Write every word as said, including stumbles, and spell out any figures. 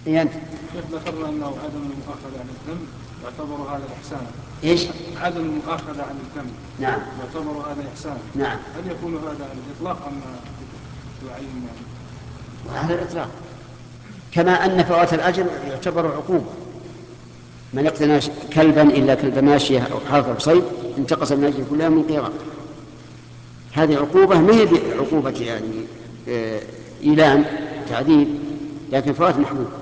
إيه أنت؟ كيف ذكرنا أنه عدم المؤاخذة عن الذنب يعتبر هذا إحسانا؟ إيش؟ عدم المؤاخذة عن الذنب نعم يعتبر هذا إحسانا. نعم. هل يكون هذا على الإطلاق أم تعين يعني؟ على الإطلاق، كما أن فوات الأجر يعتبر عقوبة. من اقتنى كلبا إلا كلب ماشية أو حرث أو صيد انتقص من أجل كلها من قيراط. هذه عقوبة ما هي عقوبة يعني إيلام تعذيب، لكن فوات محمود.